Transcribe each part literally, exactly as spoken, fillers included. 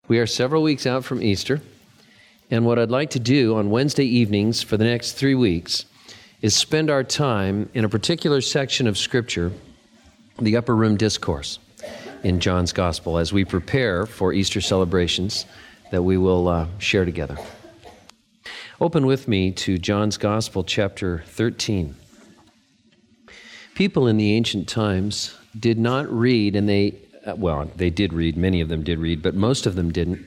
We are several weeks out from Easter, and what I'd like to do on Wednesday evenings for the next three weeks is spend our time in a particular section of Scripture, the Upper Room Discourse in John's Gospel, as we prepare for Easter celebrations that we will uh, share together. Open with me to John's Gospel, chapter thirteen. People in the ancient times did not read, and they Well, they did read, many of them did read, but most of them didn't.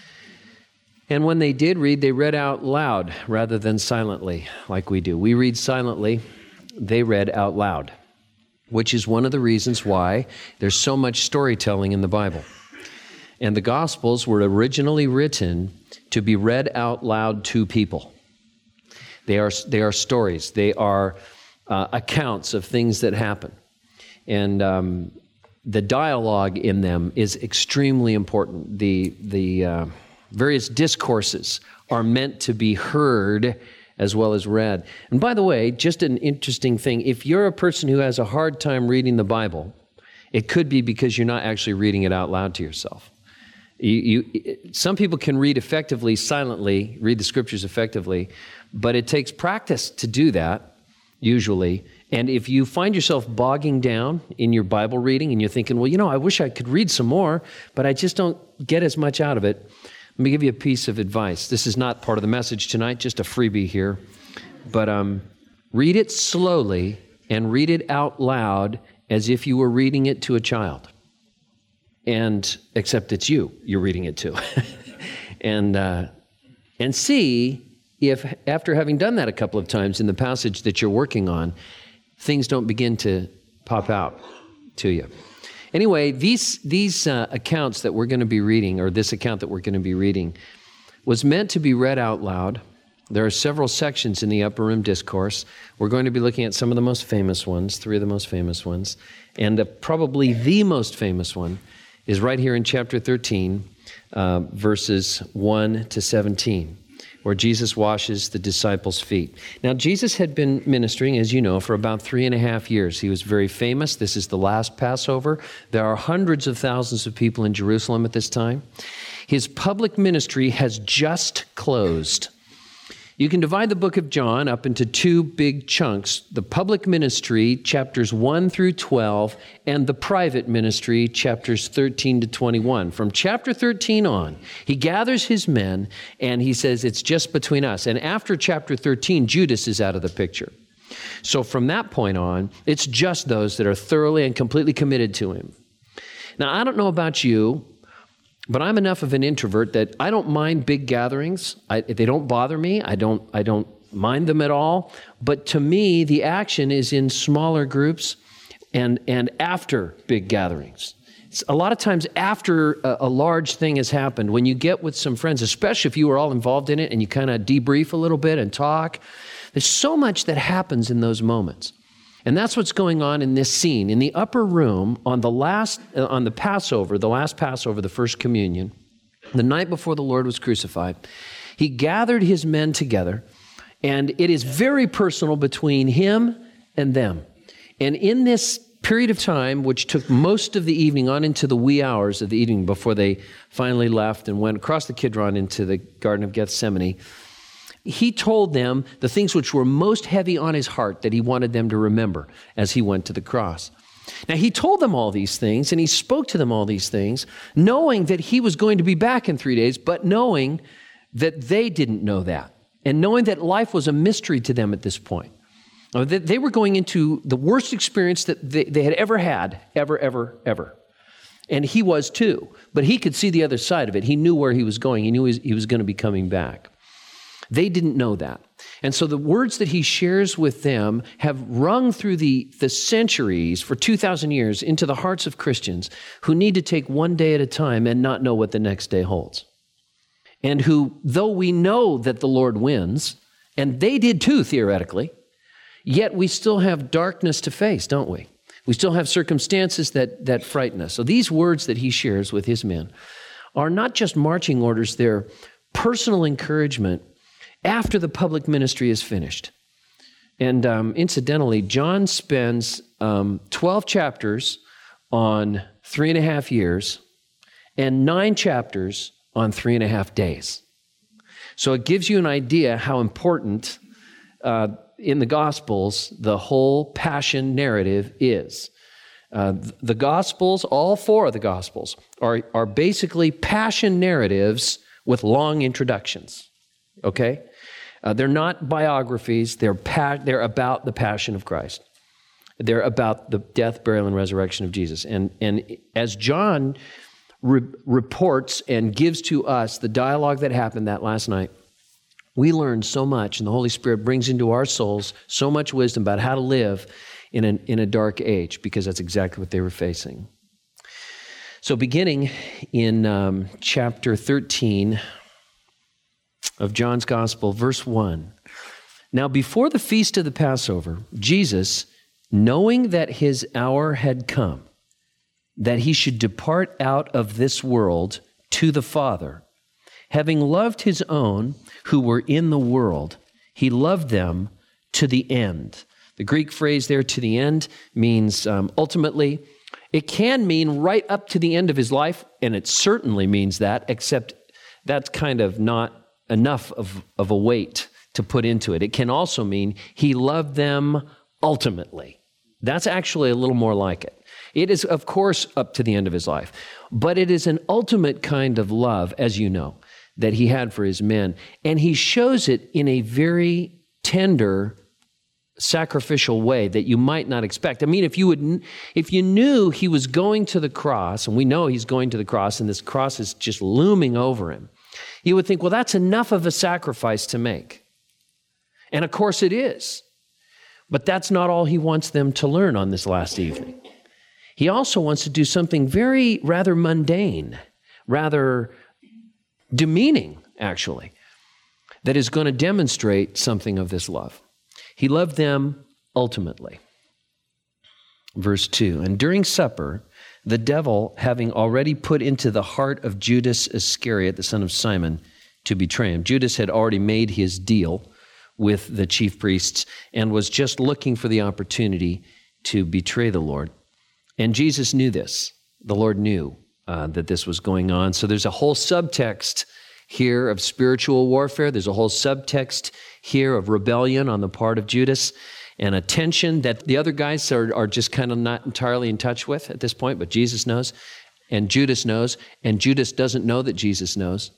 And when they did read, they read out loud rather than silently, like we do. We read silently, they read out loud, which is one of the reasons why there's so much storytelling in the Bible. And the Gospels were originally written to be read out loud to people. They are, they are stories. They are uh, accounts of things that happen. And um, the dialogue in them is extremely important. The, the uh, various discourses are meant to be heard as well as read. And by the way, just an interesting thing, if you're a person who has a hard time reading the Bible, it could be because you're not actually reading it out loud to yourself. You, you, some people can read effectively, silently, read the Scriptures effectively, but it takes practice to do that, usually. And if you find yourself bogging down in your Bible reading and you're thinking, well, you know, I wish I could read some more, but I just don't get as much out of it, let me give you a piece of advice. This is not part of the message tonight, just a freebie here. But um, read it slowly and read it out loud as if you were reading it to a child. And except it's you you're reading it to. and uh, and see if after having done that a couple of times in the passage that you're working on, things don't begin to pop out to you. Anyway, these these uh, accounts that we're going to be reading, or this account that we're going to be reading, was meant to be read out loud. There are several sections in the Upper Room Discourse. We're going to be looking at some of the most famous ones, three of the most famous ones, and uh, probably the most famous one is right here in chapter thirteen, uh, verses one to seventeen. Where Jesus washes the disciples' feet. Now, Jesus had been ministering, as you know, for about three and a half years. He was very famous. This is the last Passover. There are hundreds of thousands of people in Jerusalem at this time. His public ministry has just closed. You can divide the book of John up into two big chunks, the public ministry, chapters one through twelve, and the private ministry, chapters thirteen to twenty-one. From chapter thirteen on, he gathers his men, and he says, it's just between us. And after chapter thirteen, Judas is out of the picture. So from that point on, it's just those that are thoroughly and completely committed to him. Now, I don't know about you, but I'm enough of an introvert that I don't mind big gatherings. I, they don't bother me. I don't, I don't mind them at all. But to me, the action is in smaller groups and, and after big gatherings. It's a lot of times after a, a large thing has happened, when you get with some friends, especially if you were all involved in it and you kind of debrief a little bit and talk, there's so much that happens in those moments. And that's what's going on in this scene. In the upper room, on the last, uh, on the Passover, the last Passover, the first communion, the night before the Lord was crucified, he gathered his men together, and it is very personal between him and them. And in this period of time, which took most of the evening on into the wee hours of the evening before they finally left and went across the Kidron into the Garden of Gethsemane, he told them the things which were most heavy on his heart that he wanted them to remember as he went to the cross. Now, he told them all these things, and he spoke to them all these things, knowing that he was going to be back in three days, but knowing that they didn't know that, and knowing that life was a mystery to them at this point. They were going into the worst experience that they, they had ever had, ever, ever, ever. And he was too, but he could see the other side of it. He knew where he was going. He knew he was, he was going to be coming back. They didn't know that. And so the words that he shares with them have rung through the, the centuries for two thousand years into the hearts of Christians who need to take one day at a time and not know what the next day holds. And who, though we know that the Lord wins, and they did too, theoretically, yet we still have darkness to face, don't we? We still have circumstances that, that frighten us. So these words that he shares with his men are not just marching orders, they're personal encouragement after the public ministry is finished. And um, incidentally, John spends um, twelve chapters on three and a half years and nine chapters on three and a half days. So it gives you an idea how important uh, in the Gospels the whole passion narrative is. Uh, the Gospels, all four of the Gospels, are, are basically passion narratives with long introductions, okay? Uh, they're not biographies, they're, pa- they're about the passion of Christ. They're about the death, burial, and resurrection of Jesus. And, and as John re- reports and gives to us the dialogue that happened that last night, we learn so much, and the Holy Spirit brings into our souls so much wisdom about how to live in, an, in a dark age, because that's exactly what they were facing. So beginning in um, chapter thirteen of John's Gospel, verse one, "Now before the feast of the Passover, Jesus, knowing that his hour had come, that he should depart out of this world to the Father, having loved his own who were in the world, he loved them to the end." The Greek phrase there, "to the end," means um, ultimately. It can mean right up to the end of his life, and it certainly means that, except that's kind of not enough of, of a weight to put into it. It can also mean he loved them ultimately. That's actually a little more like it. It is, of course, up to the end of his life, but it is an ultimate kind of love, as you know, that he had for his men. And he shows it in a very tender, sacrificial way that you might not expect. I mean, if you would, if you knew he was going to the cross, and we know he's going to the cross, and this cross is just looming over him, you would think, well, that's enough of a sacrifice to make. And of course it is. But that's not all he wants them to learn on this last evening. He also wants to do something very rather mundane, rather demeaning, actually, that is going to demonstrate something of this love. He loved them ultimately. Verse two, "And during supper, the devil, having already put into the heart of Judas Iscariot, the son of Simon, to betray him." Judas had already made his deal with the chief priests and was just looking for the opportunity to betray the Lord. And Jesus knew this. The Lord knew uh, that this was going on. So there's a whole subtext here of spiritual warfare. There's a whole subtext here of rebellion on the part of Judas, and a tension that the other guys are, are just kind of not entirely in touch with at this point, but Jesus knows, and Judas knows, and Judas doesn't know that Jesus knows.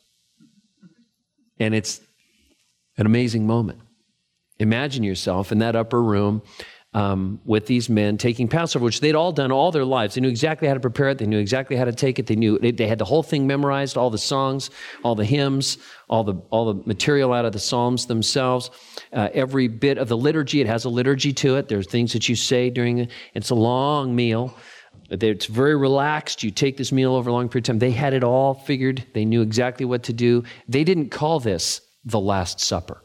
And it's an amazing moment. Imagine yourself in that upper room um, with these men taking Passover, which they'd all done all their lives. They knew exactly how to prepare it. They knew exactly how to take it. They knew they, they had the whole thing memorized, all the songs, all the hymns, all the all the material out of the Psalms themselves. Uh, every bit of the liturgy, it has a liturgy to it. There's things that you say during it. It's a long meal. It's very relaxed. You take this meal over a long period of time. They had it all figured. They knew exactly what to do. They didn't call this the Last Supper.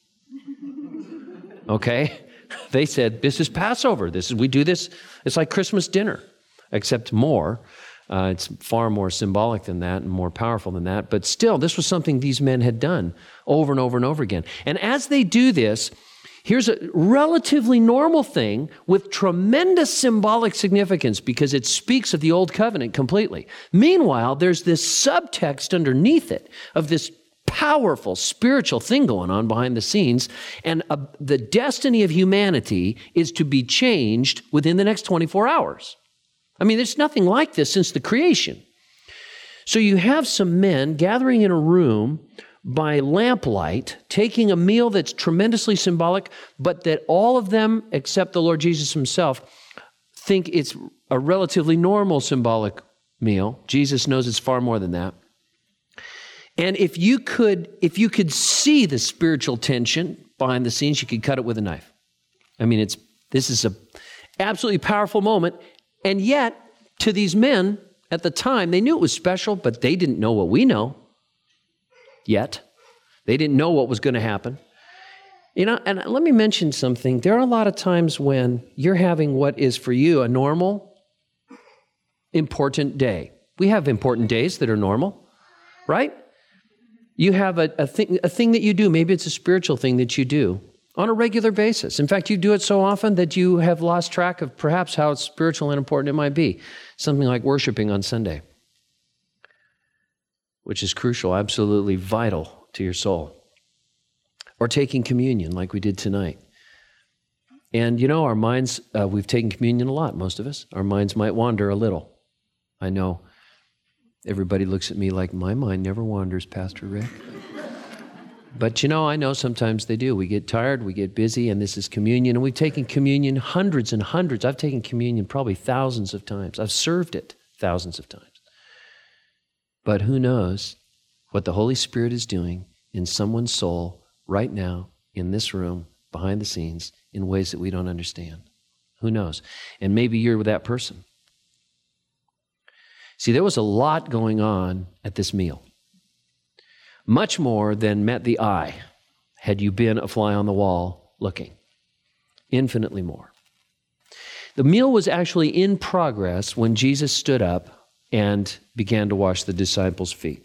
Okay? They said, this is Passover. This is, we do this, it's like Christmas dinner, except more. Uh, it's far more symbolic than that and more powerful than that. But still, this was something these men had done over and over and over again. And as they do this, here's a relatively normal thing with tremendous symbolic significance because it speaks of the old covenant completely. Meanwhile, there's this subtext underneath it of this powerful spiritual thing going on behind the scenes, and uh, the destiny of humanity is to be changed within the next twenty-four hours. I mean, there's nothing like this since the creation. So you have some men gathering in a room by lamplight, taking a meal that's tremendously symbolic, but that all of them, except the Lord Jesus himself, think it's a relatively normal symbolic meal. Jesus knows it's far more than that. And if you could, if you could see the spiritual tension behind the scenes, you could cut it with a knife. I mean, it's this is a absolutely powerful moment. And yet, to these men at the time, they knew it was special, but they didn't know what we know yet. They didn't know what was going to happen. You know, and let me mention something. There are a lot of times when you're having what is for you a normal, important day. We have important days that are normal, right? You have a, a thing, a thing that you do. Maybe it's a spiritual thing that you do on a regular basis. In fact, you do it so often that you have lost track of perhaps how spiritual and important it might be. Something like worshiping on Sunday. which is crucial, absolutely vital to your soul. Or taking communion like we did tonight. And you know, our minds, uh, we've taken communion a lot, most of us. Our minds might wander a little. I know everybody looks at me like, my mind never wanders, Pastor Rick. But you know, I know sometimes they do. We get tired, we get busy, and this is communion. And we've taken communion hundreds and hundreds. I've taken communion probably thousands of times. I've served it thousands of times. But who knows what the Holy Spirit is doing in someone's soul right now, in this room, behind the scenes, in ways that we don't understand. Who knows? And maybe you're that person. See, there was a lot going on at this meal. Much more than met the eye had you been a fly on the wall looking. Infinitely more. The meal was actually in progress when Jesus stood up and began to wash the disciples' feet.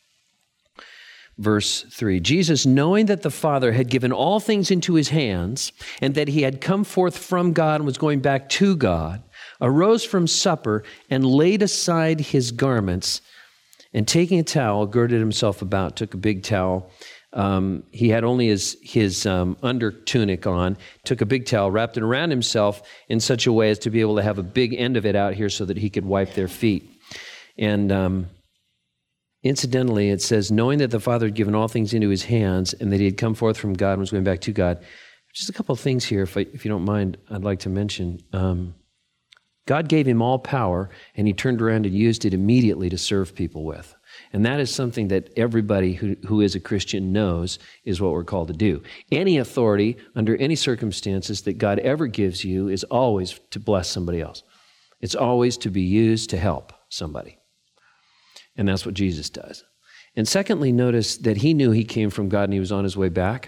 Verse three, Jesus, knowing that the Father had given all things into his hands and that he had come forth from God and was going back to God, arose from supper and laid aside his garments, and taking a towel, girded himself about, took a big towel. Um, he had only his, his um, under tunic on, took a big towel, wrapped it around himself in such a way as to be able to have a big end of it out here so that he could wipe their feet. And um, incidentally, it says, knowing that the Father had given all things into his hands and that he had come forth from God and was going back to God. Just a couple of things here, if, I, if you don't mind, I'd like to mention. Um, God gave him all power, and he turned around and used it immediately to serve people with. And that is something that everybody who, who is a Christian knows is what we're called to do. Any authority, under any circumstances that God ever gives you, is always to bless somebody else. It's always to be used to help somebody. And that's what Jesus does. And secondly, notice that he knew he came from God and he was on his way back.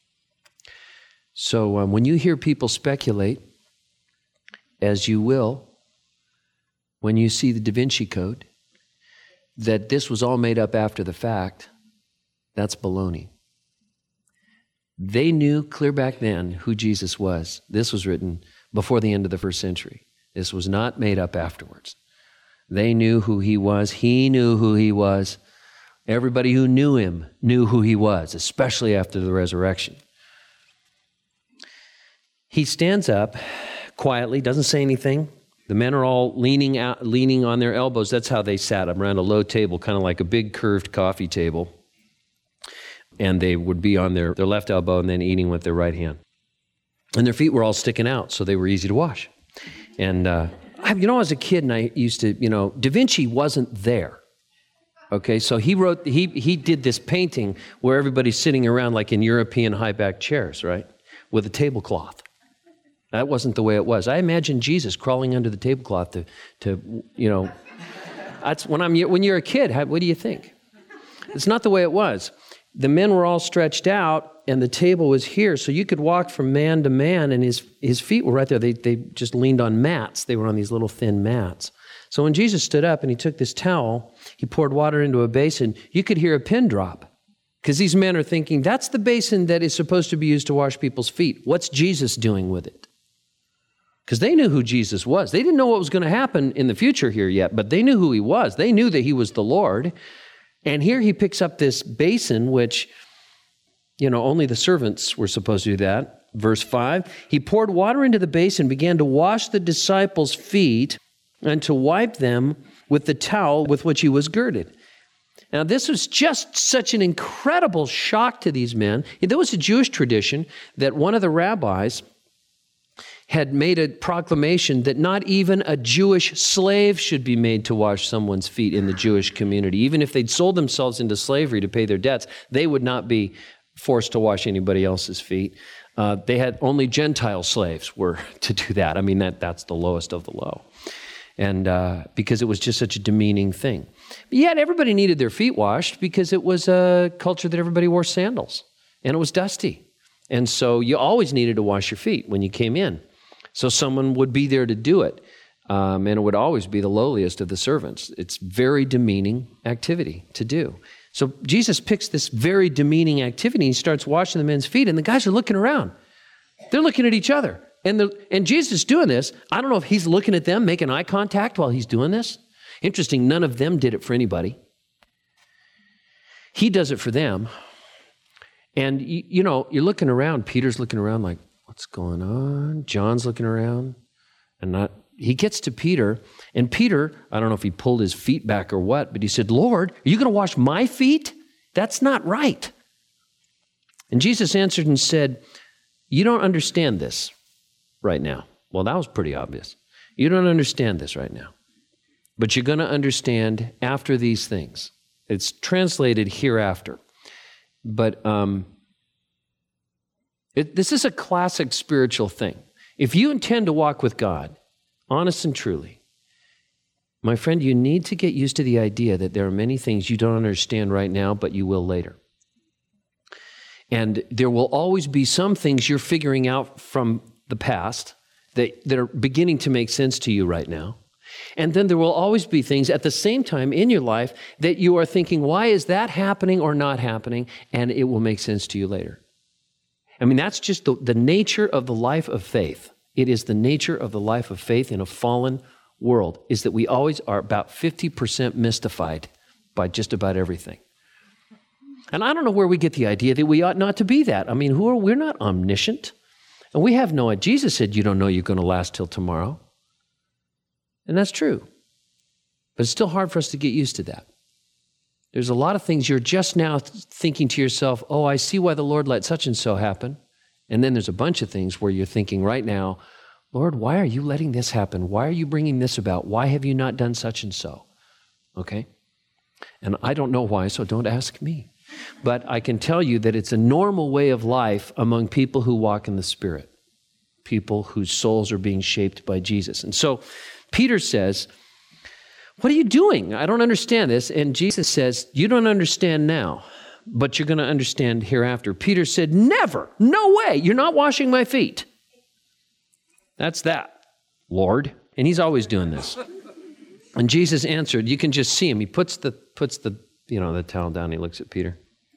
So um, when you hear people speculate, as you will, when you see the Da Vinci Code, that this was all made up after the fact, that's baloney. They knew clear back then who Jesus was. This was written before the end of the first century. This was not made up afterwards. They knew who he was. He knew who he was. Everybody who knew him knew who he was, especially after the resurrection. He stands up quietly, doesn't say anything. The men are all leaning out, leaning on their elbows. That's how they sat around a low table, kind of like a big curved coffee table. And they would be on their, their left elbow and then eating with their right hand. And their feet were all sticking out, so they were easy to wash. And, uh, I, you know, as a kid, and I used to, you know, Da Vinci wasn't there. Okay, so he wrote, he he did this painting where everybody's sitting around like in European high-back chairs, right, with a tablecloth. That wasn't the way it was. I imagine Jesus crawling under the tablecloth to, to you know, that's when I'm when you're a kid. How, what do you think? It's not the way it was. The men were all stretched out, and the table was here, so you could walk from man to man, and his his feet were right there. They they just leaned on mats. They were on these little thin mats. So when Jesus stood up and he took this towel, he poured water into a basin. You could hear a pin drop, because these men are thinking, that's the basin that is supposed to be used to wash people's feet. What's Jesus doing with it? Because they knew who Jesus was. They didn't know what was going to happen in the future here yet, but they knew who he was. They knew that he was the Lord. And here he picks up this basin, which, you know, only the servants were supposed to do that. Verse five, he poured water into the basin, began to wash the disciples' feet and to wipe them with the towel with which he was girded. Now, this was just such an incredible shock to these men. There was a Jewish tradition that one of the rabbis had made a proclamation that not even a Jewish slave should be made to wash someone's feet in the Jewish community. Even if they'd sold themselves into slavery to pay their debts, they would not be forced to wash anybody else's feet. Uh, they had only Gentile slaves were to do that. I mean, that that's the lowest of the low. And uh, because it was just such a demeaning thing. But yet everybody needed their feet washed because it was a culture that everybody wore sandals. And it was dusty. And so you always needed to wash your feet when you came in. So someone would be there to do it. Um, and it would always be the lowliest of the servants. It's very demeaning activity to do. So Jesus picks this very demeaning activity and he starts washing the men's feet, and the guys are looking around. They're looking at each other. And the, and Jesus is doing this. I don't know if he's looking at them, making eye contact while he's doing this. Interesting, none of them did it for anybody. He does it for them. And, you, you know, you're looking around. Peter's looking around like, what's going on? John's looking around. And not, he gets to Peter. And Peter, I don't know if he pulled his feet back or what, but he said, Lord, are you going to wash my feet? That's not right. And Jesus answered and said, you don't understand this right now. Well, that was pretty obvious. You don't understand this right now. But you're going to understand after these things. It's translated hereafter. But um, it, this is a classic spiritual thing. If you intend to walk with God, honest and truly, my friend, you need to get used to the idea that there are many things you don't understand right now, but you will later. And there will always be some things you're figuring out from the past that, that are beginning to make sense to you right now. And then there will always be things at the same time in your life that you are thinking, why is that happening or not happening? And it will make sense to you later. I mean, that's just the, the nature of the life of faith. It is the nature of the life of faith in a fallen world, is that we always are about fifty percent mystified by just about everything. And I don't know where we get the idea that we ought not to be that. I mean, who are, we're not omniscient. And we have no idea. Jesus said, you don't know you're going to last till tomorrow. And that's true. But it's still hard for us to get used to that. There's a lot of things you're just now thinking to yourself, oh, I see why the Lord let such and so happen. And then there's a bunch of things where you're thinking right now, Lord, why are you letting this happen? Why are you bringing this about? Why have you not done such and so? Okay? And I don't know why, so don't ask me. But I can tell you that it's a normal way of life among people who walk in the Spirit, people whose souls are being shaped by Jesus. And so Peter says, what are you doing? I don't understand this. And Jesus says, you don't understand now, but you're going to understand hereafter. Peter said, never, no way, you're not washing my feet. That's that, Lord. And he's always doing this. And Jesus answered, you can just see him. He puts the, puts the, you know, the towel down. He looks at Peter.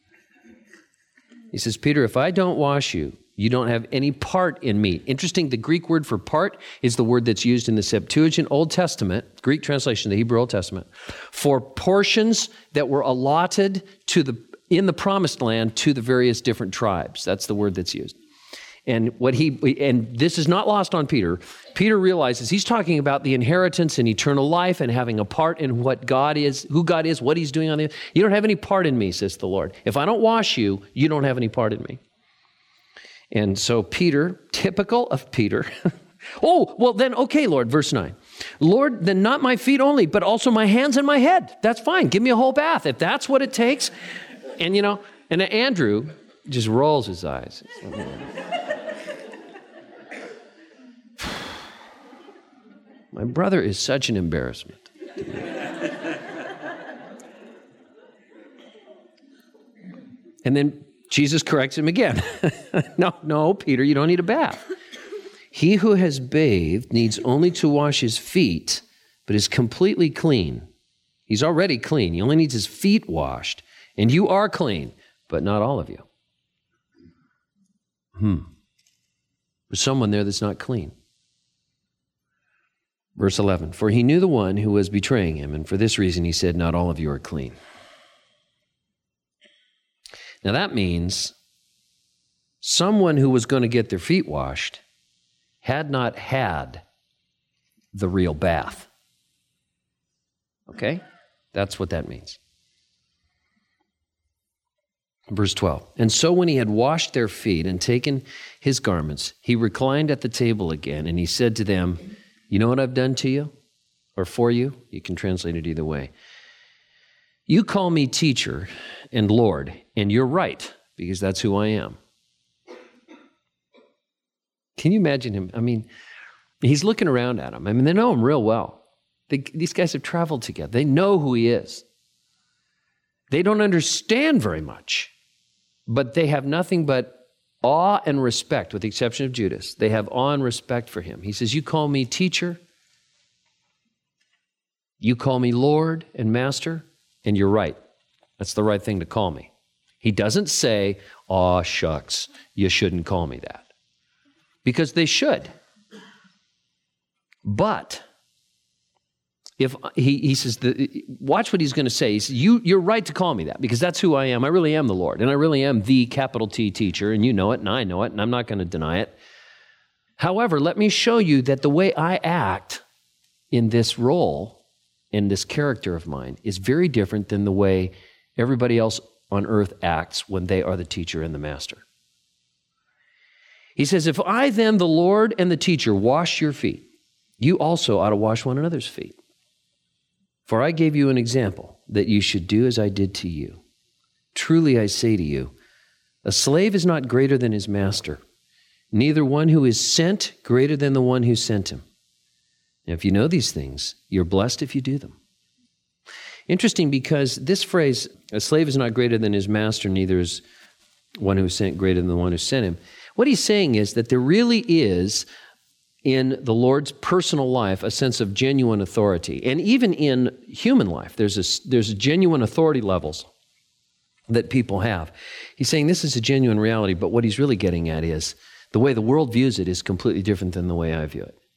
He says, Peter, if I don't wash you, you don't have any part in me. Interesting, the Greek word for part is the word that's used in the Septuagint Old Testament, Greek translation, the Hebrew Old Testament, for portions that were allotted to the in the promised land to the various different tribes. That's the word that's used. And what he and this is not lost on Peter. Peter realizes he's talking about the inheritance and eternal life and having a part in what God is, who God is, what he's doing on the earth. You don't have any part in me, says the Lord. If I don't wash you, you don't have any part in me. And so Peter, typical of Peter, oh, well then, okay, Lord, verse nine. Lord, then not my feet only, but also my hands and my head. That's fine. Give me a whole bath if that's what it takes. And, you know, and Andrew just rolls his eyes. My brother is such an embarrassment. And then Jesus corrects him again. no, no, Peter, you don't need a bath. He who has bathed needs only to wash his feet, but is completely clean. He's already clean. He only needs his feet washed. And you are clean, but not all of you. Hmm. There's someone there that's not clean. Verse eleven, for he knew the one who was betraying him, and for this reason he said, not all of you are clean. Now that means someone who was going to get their feet washed had not had the real bath. Okay? That's what that means. Verse twelve, and so when he had washed their feet and taken his garments, he reclined at the table again, and he said to them, you know what I've done to you or for you? You can translate it either way. You call me teacher and Lord, and you're right, because that's who I am. Can you imagine him? I mean, he's looking around at him. I mean, they know him real well. They, these guys have traveled together. They know who he is. They don't understand very much, but they have nothing but awe and respect, with the exception of Judas. They have awe and respect for him. He says, you call me teacher, you call me Lord and Master, and you're right. That's the right thing to call me. He doesn't say, aw, shucks, you shouldn't call me that. Because they should. But if he, he says, the, watch what he's going to say. He says, you, you're right to call me that because that's who I am. I really am the Lord, and I really am the capital T teacher, and you know it, and I know it, and I'm not going to deny it. However, let me show you that the way I act in this role, in this character of mine, is very different than the way everybody else on earth acts when they are the teacher and the master. He says, if I then, the Lord and the teacher, wash your feet, you also ought to wash one another's feet. For I gave you an example that you should do as I did to you. Truly I say to you, a slave is not greater than his master, neither one who is sent greater than the one who sent him. Now, if you know these things, you're blessed if you do them. Interesting, because this phrase, a slave is not greater than his master, neither is one who is sent greater than the one who sent him. What he's saying is that there really is, in the Lord's personal life, a sense of genuine authority. And even in human life, there's a, there's genuine authority levels that people have. He's saying this is a genuine reality, but what he's really getting at is the way the world views it is completely different than the way I view it.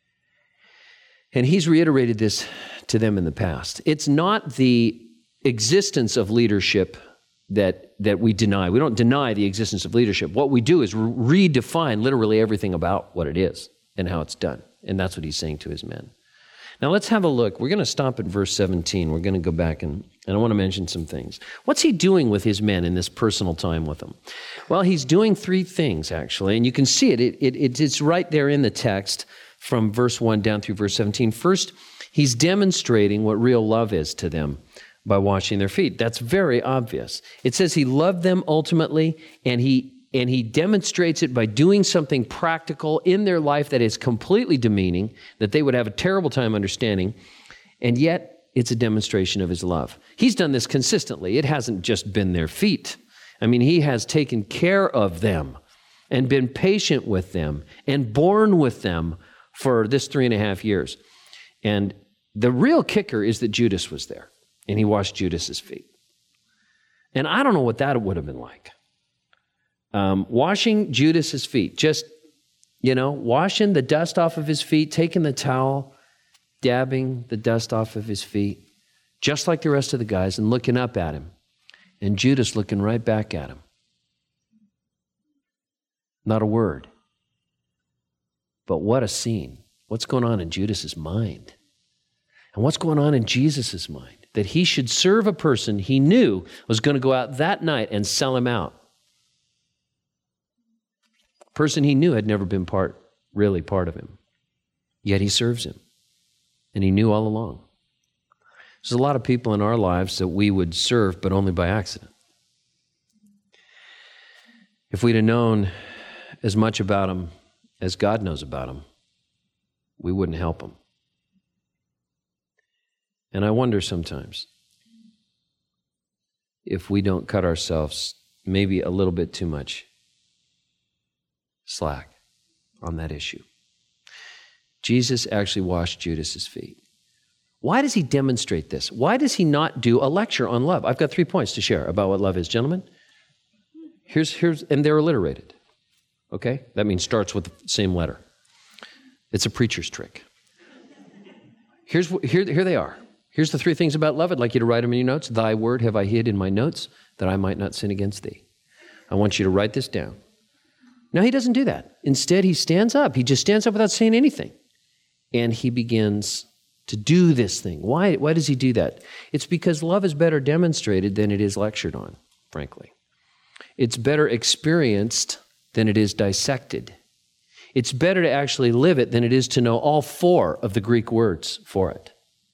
And he's reiterated this to them in the past. It's not the existence of leadership that, that we deny. We don't deny the existence of leadership. What we do is re- redefine literally everything about what it is and how it's done. And that's what he's saying to his men. Now let's have a look. We're going to stop at verse seventeen. We're going to go back and, and I want to mention some things. What's he doing with his men in this personal time with them? Well, he's doing three things, actually, and you can see it. It, it. It's right there in the text from verse one down through verse seventeen. First, he's demonstrating what real love is to them by washing their feet. That's very obvious. It says he loved them ultimately, and he and he demonstrates it by doing something practical in their life that is completely demeaning, that they would have a terrible time understanding, and yet it's a demonstration of his love. He's done this consistently. It hasn't just been their feet. I mean, he has taken care of them and been patient with them and borne with them for this three and a half years. And the real kicker is that Judas was there, and he washed Judas's feet. And I don't know what that would have been like. Um, washing Judas's feet, just, you know, washing the dust off of his feet, taking the towel, dabbing the dust off of his feet, just like the rest of the guys, and looking up at him. And Judas looking right back at him. Not a word. But what a scene. What's going on in Judas's mind? And what's going on in Jesus's mind? That he should serve a person he knew was going to go out that night and sell him out. Person he knew had never been part, really part of him. Yet he serves him. And he knew all along. There's a lot of people in our lives that we would serve, but only by accident. If we'd have known as much about them as God knows about them, we wouldn't help them. And I wonder sometimes if we don't cut ourselves maybe a little bit too much slack on that issue. Jesus actually washed Judas's feet. Why does he demonstrate this? Why does he not do a lecture on love? I've got three points to share about what love is, gentlemen. Here's, here's, and they're alliterated. Okay? That means starts with the same letter. It's a preacher's trick. Here's, here, here they are. Here's the three things about love. I'd like you to write them in your notes. Thy word have I hid in my notes, that I might not sin against thee. I want you to write this down. Now, he doesn't do that. Instead, he stands up. He just stands up without saying anything. And he begins to do this thing. Why, why does he do that? It's because love is better demonstrated than it is lectured on, frankly. It's better experienced than it is dissected. It's better to actually live it than it is to know all four of the Greek words for it.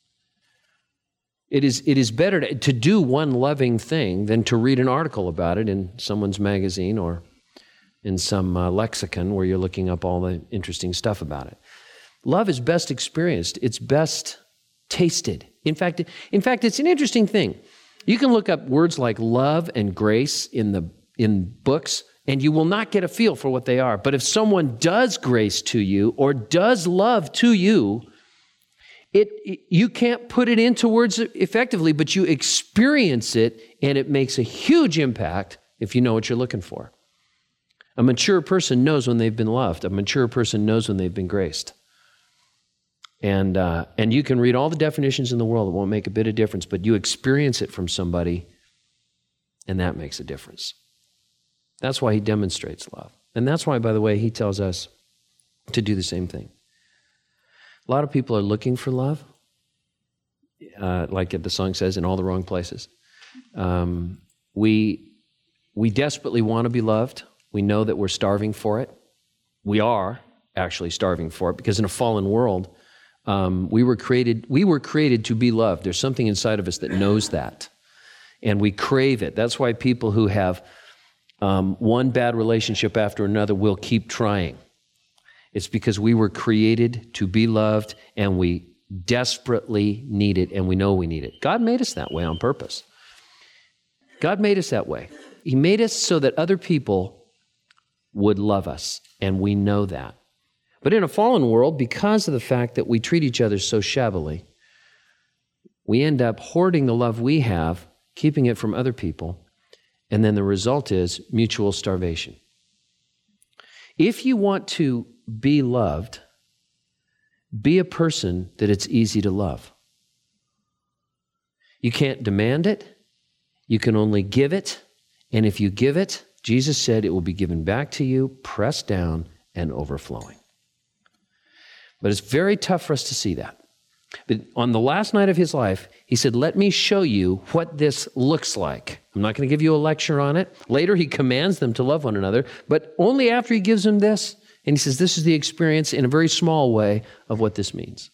It is, it is better to, to do one loving thing than to read an article about it in someone's magazine or in some uh, lexicon where you're looking up all the interesting stuff about it. Love is best experienced. It's best tasted. In fact, in fact, it's an interesting thing. You can look up words like love and grace in the in books, and you will not get a feel for what they are. But if someone does grace to you or does love to you, it, it you can't put it into words effectively, but you experience it, and it makes a huge impact if you know what you're looking for. A mature person knows when they've been loved. A mature person knows when they've been graced. And, uh, and you can read all the definitions in the world. It won't make a bit of difference, but you experience it from somebody, and that makes a difference. That's why he demonstrates love. And that's why, by the way, he tells us to do the same thing. A lot of people are looking for love, uh, like the song says, in all the wrong places. Um, we, we desperately want to be loved. We know that we're starving for it. We are actually starving for it, because in a fallen world, um, we were created, we were created to be loved. There's something inside of us that knows that, and we crave it. That's why people who have um, one bad relationship after another will keep trying. It's because we were created to be loved, and we desperately need it, and we know we need it. God made us that way on purpose. God made us that way. He made us so that other people would love us, and we know that. But in a fallen world, because of the fact that we treat each other so shabbily, we end up hoarding the love we have, keeping it from other people, and then the result is mutual starvation. If you want to be loved, be a person that it's easy to love. You can't demand it. You can only give it. And if you give it, Jesus said it will be given back to you, pressed down and overflowing. But it's very tough for us to see that. But on the last night of his life, he said, let me show you what this looks like. I'm not going to give you a lecture on it. Later, he commands them to love one another, but only after he gives them this. And he says, this is the experience in a very small way of what this means.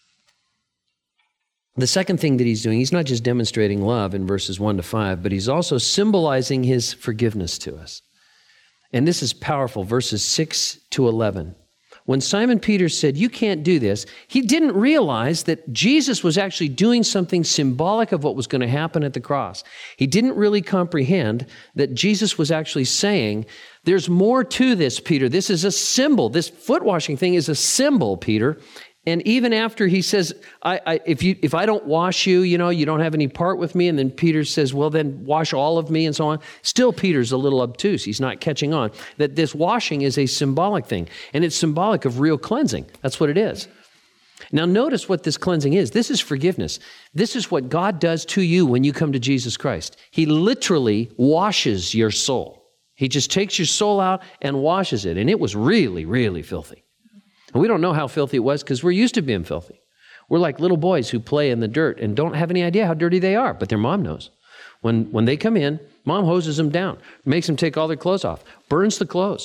The second thing that he's doing, he's not just demonstrating love in verses one to five, but he's also symbolizing his forgiveness to us. And this is powerful, verses six to eleven. When Simon Peter said, you can't do this, he didn't realize that Jesus was actually doing something symbolic of what was going to happen at the cross. He didn't really comprehend that Jesus was actually saying, there's more to this, Peter. This is a symbol. This foot washing thing is a symbol, Peter. And even after he says, I, I, if you, if I don't wash you, you know, you don't have any part with me. And then Peter says, well, then wash all of me and so on. Still, Peter's a little obtuse. He's not catching on that this washing is a symbolic thing. And it's symbolic of real cleansing. That's what it is. Now, notice what this cleansing is. This is forgiveness. This is what God does to you when you come to Jesus Christ. He literally washes your soul. He just takes your soul out and washes it. And it was really, really filthy. And we don't know how filthy it was because we're used to being filthy. We're like little boys who play in the dirt and don't have any idea how dirty they are, but their mom knows. When, when they come in, mom hoses them down, makes them take all their clothes off, burns the clothes,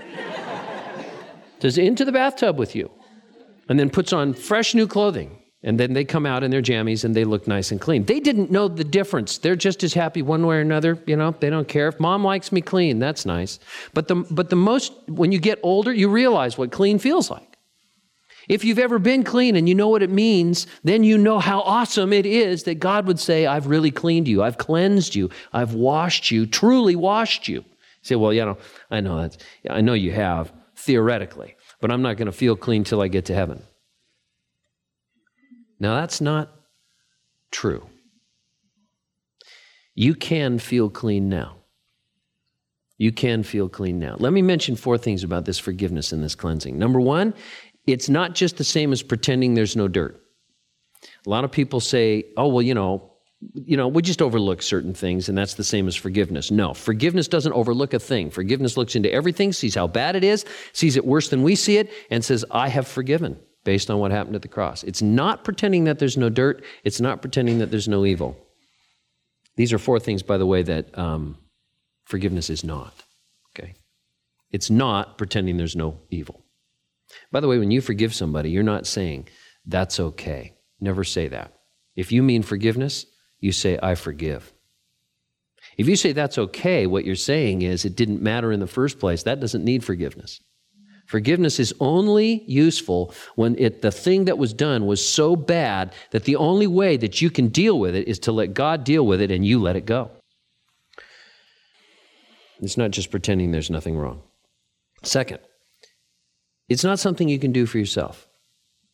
says, into the bathtub with you, and then puts on fresh new clothing. And then they come out in their jammies and they look nice and clean. They didn't know the difference. They're just as happy one way or another. You know, they don't care. If mom likes me clean, that's nice. But the, but the most, when you get older, you realize what clean feels like. If you've ever been clean and you know what it means, then you know how awesome it is that God would say, I've really cleaned you. I've cleansed you. I've washed you, truly washed you. You say, well, you know, I know that. I know you have, theoretically, but I'm not going to feel clean till I get to heaven. Now, that's not true. You can feel clean now. You can feel clean now. Let me mention four things about this forgiveness and this cleansing. Number one, it's not just the same as pretending there's no dirt. A lot of people say, oh, well, you know, you know, we just overlook certain things, and that's the same as forgiveness. No, forgiveness doesn't overlook a thing. Forgiveness looks into everything, sees how bad it is, sees it worse than we see it, and says, I have forgiven based on what happened at the cross. It's not pretending that there's no dirt. It's not pretending that there's no evil. These are four things, by the way, that um, forgiveness is not. Okay, it's not pretending there's no evil. By the way, when you forgive somebody, you're not saying, that's okay. Never say that. If you mean forgiveness, you say, I forgive. If you say that's okay, what you're saying is it didn't matter in the first place. That doesn't need forgiveness. Forgiveness is only useful when it, the thing that was done was so bad that the only way that you can deal with it is to let God deal with it and you let it go. It's not just pretending there's nothing wrong. Second, it's not something you can do for yourself.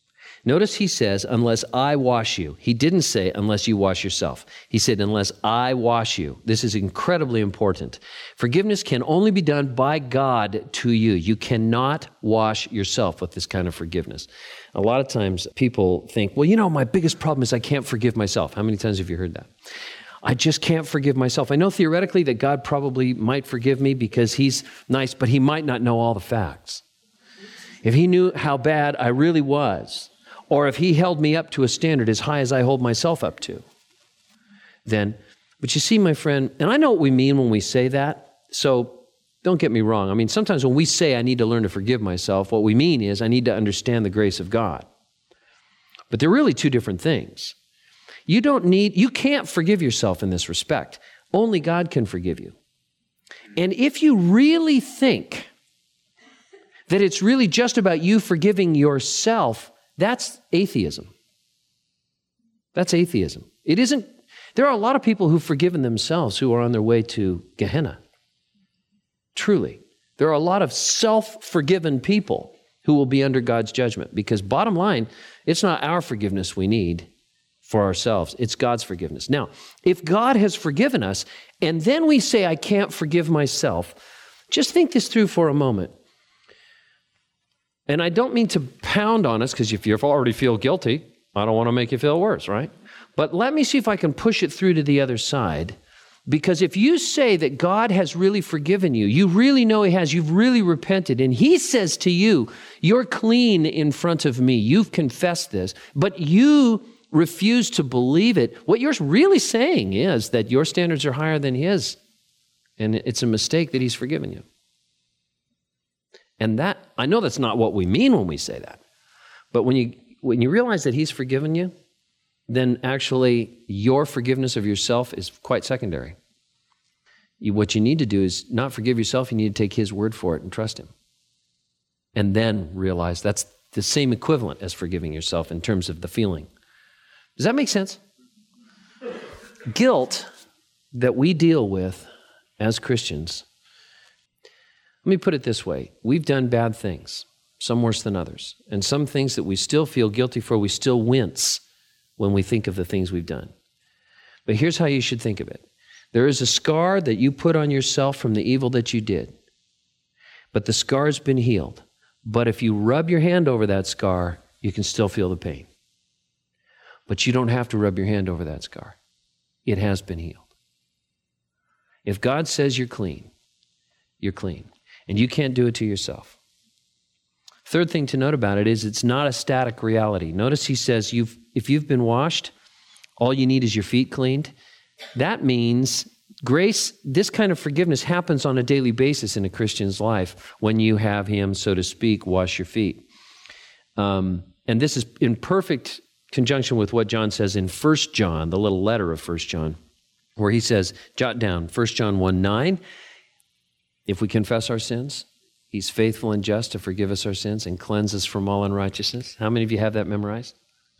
Notice he says, unless I wash you. He didn't say, unless you wash yourself. He said, unless I wash you. This is incredibly important. Forgiveness can only be done by God to you. You cannot wash yourself with this kind of forgiveness. A lot of times people think, well, you know, my biggest problem is I can't forgive myself. How many times have you heard that? I just can't forgive myself. I know theoretically that God probably might forgive me because he's nice, but he might not know all the facts. If he knew how bad I really was, or if he held me up to a standard as high as I hold myself up to, then, but you see, my friend, and I know what we mean when we say that, so don't get me wrong. I mean, sometimes when we say I need to learn to forgive myself, what we mean is I need to understand the grace of God. But they're really two different things. You don't need, you can't forgive yourself in this respect. Only God can forgive you. And if you really think that it's really just about you forgiving yourself, that's atheism. That's atheism. It isn't, there are a lot of people who've forgiven themselves who are on their way to Gehenna. Truly. There are a lot of self-forgiven people who will be under God's judgment because bottom line, it's not our forgiveness we need for ourselves. It's God's forgiveness. Now, if God has forgiven us and then we say, I can't forgive myself, just think this through for a moment. And I don't mean to pound on us, because if you already feel guilty, I don't want to make you feel worse, right? But let me see if I can push it through to the other side. Because if you say that God has really forgiven you, you really know he has, you've really repented, and he says to you, you're clean in front of me, you've confessed this, but you refuse to believe it, what you're really saying is that your standards are higher than his, and it's a mistake that he's forgiven you. And that, I know that's not what we mean when we say that. But when you when you realize that he's forgiven you, then actually your forgiveness of yourself is quite secondary. You, what you need to do is not forgive yourself, you need to take his word for it and trust him. And then realize that's the same equivalent as forgiving yourself in terms of the feeling. Does that make sense? Guilt that we deal with as Christians, let me put it this way. We've done bad things, some worse than others. And some things that we still feel guilty for, we still wince when we think of the things we've done. But here's how you should think of it. There is a scar that you put on yourself from the evil that you did. But the scar's been healed. But if you rub your hand over that scar, you can still feel the pain. But you don't have to rub your hand over that scar. It has been healed. If God says you're clean, you're clean. And you can't do it to yourself. Third thing to note about it is it's not a static reality. Notice he says, you've, if you've been washed, all you need is your feet cleaned. That means grace, this kind of forgiveness happens on a daily basis in a Christian's life when you have him, so to speak, wash your feet. Um, and this is in perfect conjunction with what John says in First John, the little letter of First John, where he says, jot down, First John one nine, if we confess our sins, he's faithful and just to forgive us our sins and cleanse us from all unrighteousness. How many of you have that memorized?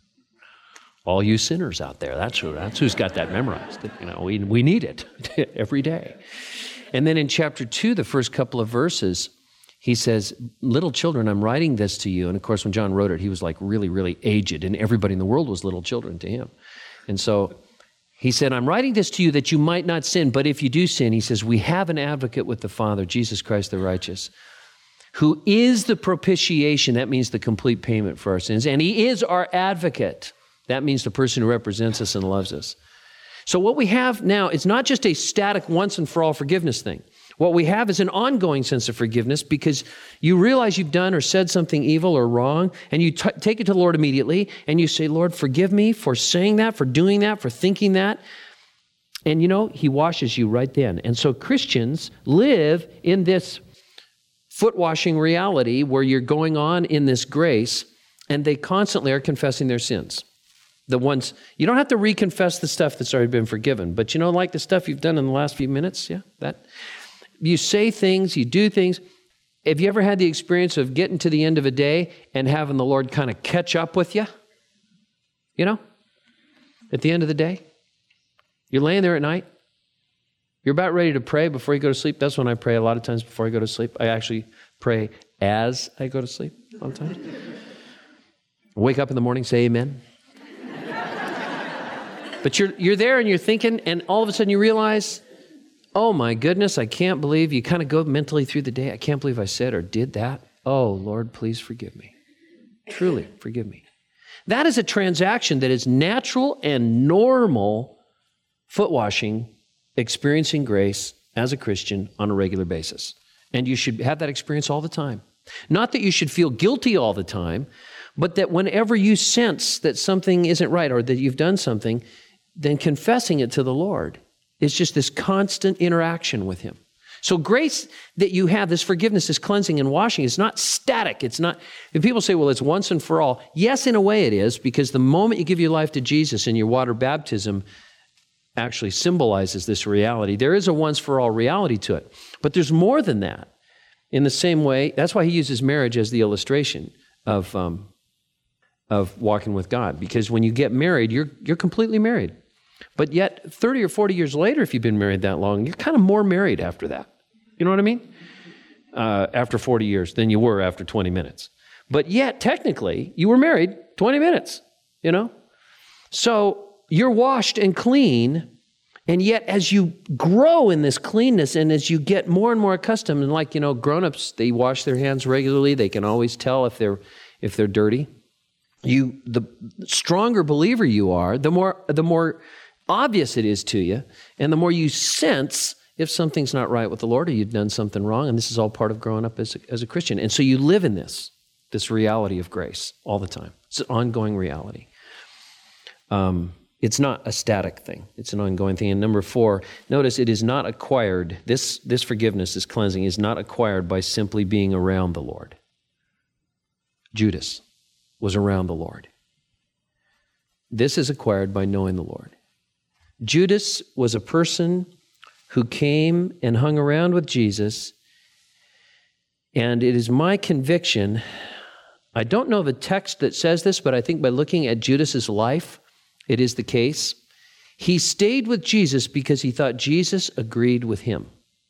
All you sinners out there, that's who, that's who's got that memorized. You know, we, we need it every day. And then in chapter two, the first couple of verses, he says, little children, I'm writing this to you. And of course, when John wrote it, he was like really, really aged, and everybody in the world was little children to him. And so he said, I'm writing this to you that you might not sin, but if you do sin, he says, we have an advocate with the Father, Jesus Christ the righteous, who is the propitiation, that means the complete payment for our sins, and he is our advocate. That means the person who represents us and loves us. So what we have now is not just a static once and for all forgiveness thing. What we have is an ongoing sense of forgiveness because you realize you've done or said something evil or wrong, and you t- take it to the Lord immediately, and you say, Lord, forgive me for saying that, for doing that, for thinking that. And you know, he washes you right then. And so Christians live in this foot-washing reality where you're going on in this grace, and they constantly are confessing their sins. The ones, you don't have to reconfess the stuff that's already been forgiven, but you know, like the stuff you've done in the last few minutes, yeah, that... You say things, you do things. Have you ever had the experience of getting to the end of a day and having the Lord kind of catch up with you? You know, at the end of the day, you're laying there at night. You're about ready to pray before you go to sleep. That's when I pray a lot of times before I go to sleep. I actually pray as I go to sleep a lot of times. Wake up in the morning, say amen. But you're you're there and you're thinking, and all of a sudden you realize, oh my goodness, I can't believe, you kind of go mentally through the day, I can't believe I said or did that. Oh, Lord, please forgive me. Truly, forgive me. That is a transaction that is natural and normal foot washing, experiencing grace as a Christian on a regular basis. And you should have that experience all the time. Not that you should feel guilty all the time, but that whenever you sense that something isn't right or that you've done something, then confessing it to the Lord is just this constant interaction with Him. So grace that you have, this forgiveness, this cleansing and washing, is not static. It's not, and people say, well, it's once and for all. Yes, in a way it is, because the moment you give your life to Jesus and your water baptism actually symbolizes this reality. There is a once for all reality to it. But there's more than that. In the same way, that's why he uses marriage as the illustration of, um, of walking with God. Because when you get married, you're you're completely married. But yet, thirty or forty years later, if you've been married that long, you're kind of more married after that. You know what I mean? Uh, after forty years than you were after twenty minutes. But yet, technically, you were married twenty minutes, you know? So you're washed and clean, and yet as you grow in this cleanness and as you get more and more accustomed, and like, you know, grown-ups, they wash their hands regularly. They can always tell if they're if they're dirty. You, the stronger believer you are, the more the more obvious it is to you, and the more you sense if something's not right with the Lord or you've done something wrong, and this is all part of growing up as a, as a Christian. And so you live in this, this reality of grace all the time. It's an ongoing reality. Um, it's not a static thing. It's an ongoing thing. And number four, notice it is not acquired. This, this forgiveness, this cleansing is not acquired by simply being around the Lord. Judas was around the Lord. This is acquired by knowing the Lord. Judas was a person who came and hung around with Jesus, and it is my conviction, I don't know the text that says this, but I think by looking at Judas's life, it is the case. He stayed with Jesus because he thought Jesus agreed with him.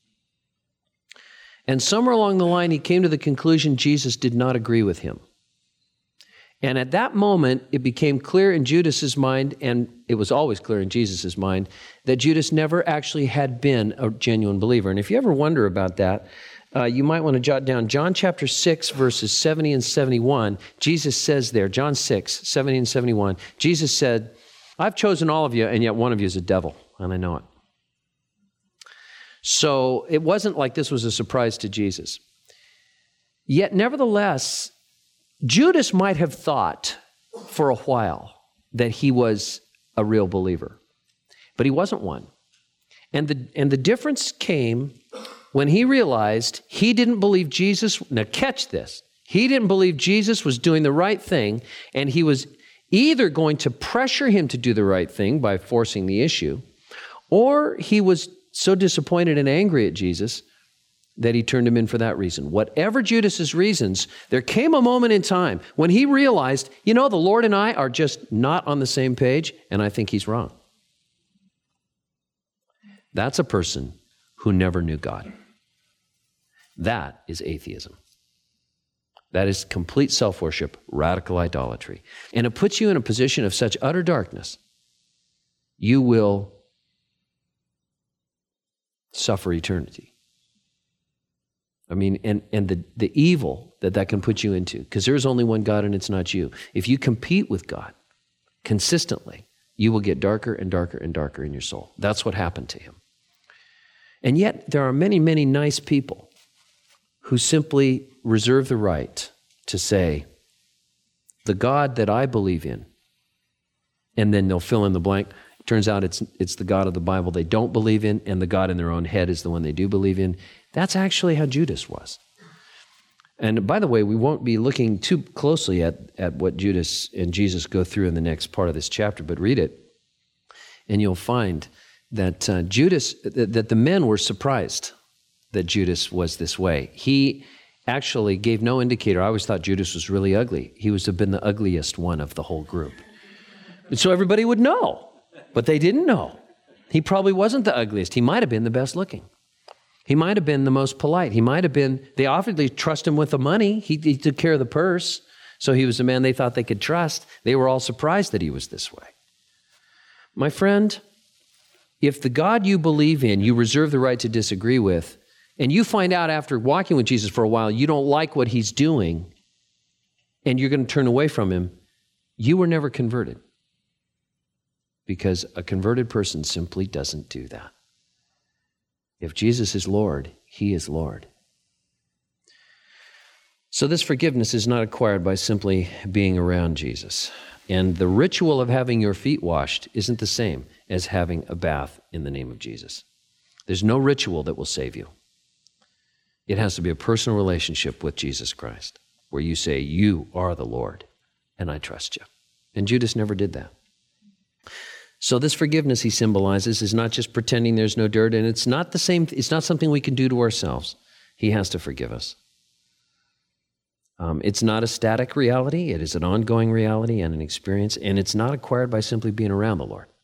And somewhere along the line, he came to the conclusion Jesus did not agree with him. And at that moment, it became clear in Judas's mind, and it was always clear in Jesus' mind, that Judas never actually had been a genuine believer. And if you ever wonder about that, uh, you might want to jot down John chapter six, verses seventy and seventy-one. Jesus says there, John six, seventy and seventy-one, Jesus said, I've chosen all of you, and yet one of you is a devil, and I know it. So it wasn't like this was a surprise to Jesus. Yet nevertheless, Judas might have thought for a while that he was a real believer, but he wasn't one. And the, and the difference came when he realized he didn't believe Jesus, now catch this, he didn't believe Jesus was doing the right thing, and he was either going to pressure him to do the right thing by forcing the issue, or he was so disappointed and angry at Jesus that he turned him in for that reason. Whatever Judas's reasons, there came a moment in time when he realized, you know, the Lord and I are just not on the same page, and I think he's wrong. That's a person who never knew God. That is atheism. That is complete self-worship, radical idolatry. And it puts you in a position of such utter darkness, you will suffer eternity. I mean, and, and the, the evil that that can put you into, because there's only one God and it's not you. If you compete with God consistently, you will get darker and darker and darker in your soul. That's what happened to him. And yet, there are many, many nice people who simply reserve the right to say, the God that I believe in, and then they'll fill in the blank. Turns out it's it's the God of the Bible they don't believe in, and the God in their own head is the one they do believe in. That's actually how Judas was. And by the way, we won't be looking too closely at, at what Judas and Jesus go through in the next part of this chapter, but read it, and you'll find that uh, Judas, that, that the men were surprised that Judas was this way. He actually gave no indicator. I always thought Judas was really ugly. He was have been the ugliest one of the whole group. And so everybody would know, but they didn't know. He probably wasn't the ugliest. He might have been the best looking. He might have been the most polite. He might have been, they obviously trust him with the money. He, he took care of the purse. So he was a man they thought they could trust. They were all surprised that he was this way. My friend, if the God you believe in, you reserve the right to disagree with, and you find out after walking with Jesus for a while, you don't like what he's doing, and you're going to turn away from him, you were never converted. Because a converted person simply doesn't do that. If Jesus is Lord, he is Lord. So this forgiveness is not acquired by simply being around Jesus. And the ritual of having your feet washed isn't the same as having a bath in the name of Jesus. There's no ritual that will save you. It has to be a personal relationship with Jesus Christ, where you say, you are the Lord, and I trust you. And Judas never did that. So this forgiveness he symbolizes is not just pretending there's no dirt, and it's not the same, it's not something we can do to ourselves. He has to forgive us. Um, it's not a static reality. It is an ongoing reality and an experience, and it's not acquired by simply being around the Lord.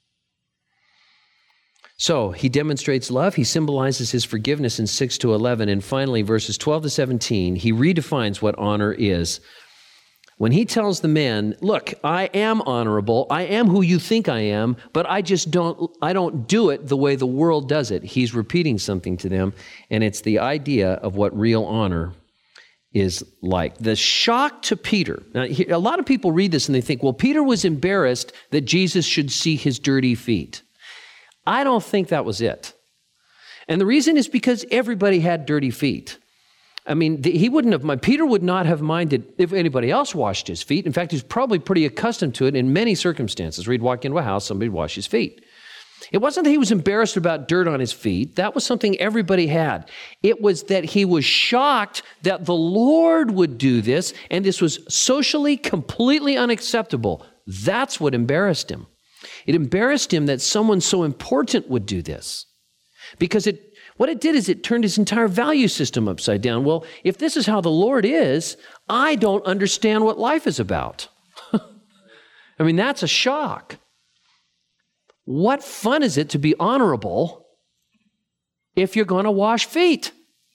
So he demonstrates love. He symbolizes his forgiveness in six to eleven, and finally, verses twelve to seventeen, he redefines what honor is. When he tells the men, look, I am honorable, I am who you think I am, but I just don't, I don't do it the way the world does it. He's repeating something to them, and it's the idea of what real honor is like. The shock to Peter. Now, a lot of people read this and they think, well, Peter was embarrassed that Jesus should see his dirty feet. I don't think that was it. And the reason is because everybody had dirty feet. I mean, he wouldn't have, Peter would not have minded if anybody else washed his feet. In fact, he's probably pretty accustomed to it in many circumstances where he'd walk into a house, somebody would wash his feet. It wasn't that he was embarrassed about dirt on his feet. That was something everybody had. It was that he was shocked that the Lord would do this, and this was socially completely unacceptable. That's what embarrassed him. It embarrassed him that someone so important would do this. Because it what it did is it turned his entire value system upside down. Well, if this is how the Lord is, I don't understand what life is about. I mean, that's a shock. What fun is it to be honorable if you're going to wash feet?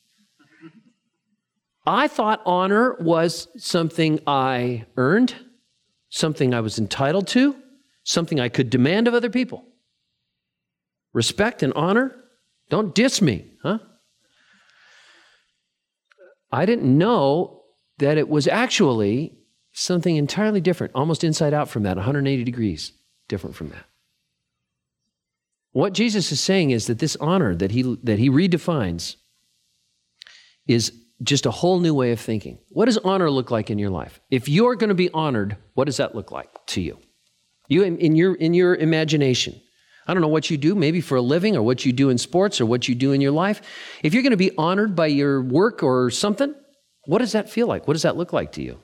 I thought honor was something I earned, something I was entitled to, something I could demand of other people. Respect and honor, don't diss me, huh? I didn't know that it was actually something entirely different, almost inside out from that, one hundred eighty degrees different from that. What Jesus is saying is that this honor that he, that he redefines is just a whole new way of thinking. What does honor look like in your life? If you're going to be honored, what does that look like to you? You in, in your in your imagination. I don't know what you do, maybe for a living, or what you do in sports, or what you do in your life. If you're going to be honored by your work or something, what does that feel like? What does that look like to you?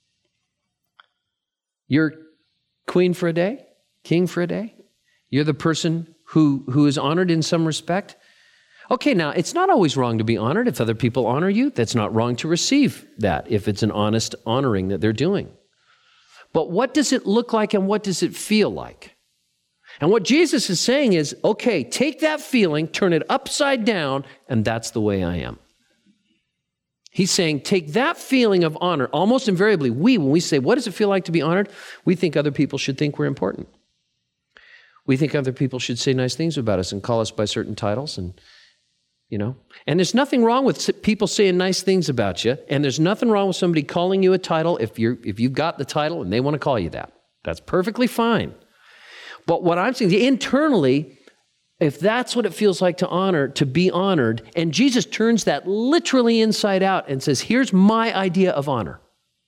You're queen for a day, king for a day. You're the person who, who is honored in some respect. Okay, now, it's not always wrong to be honored if other people honor you. That's not wrong to receive that if it's an honest honoring that they're doing. But what does it look like and what does it feel like? And what Jesus is saying is, okay, take that feeling, turn it upside down, and that's the way I am. He's saying, take that feeling of honor. Almost invariably, we, when we say, what does it feel like to be honored? We think other people should think we're important. We think other people should say nice things about us and call us by certain titles, and you know. And there's nothing wrong with people saying nice things about you, and there's nothing wrong with somebody calling you a title if you're if you've got the title and they want to call you that. That's perfectly fine. But what I'm saying, internally, if that's what it feels like to honor, to be honored, and Jesus turns that literally inside out and says, here's my idea of honor.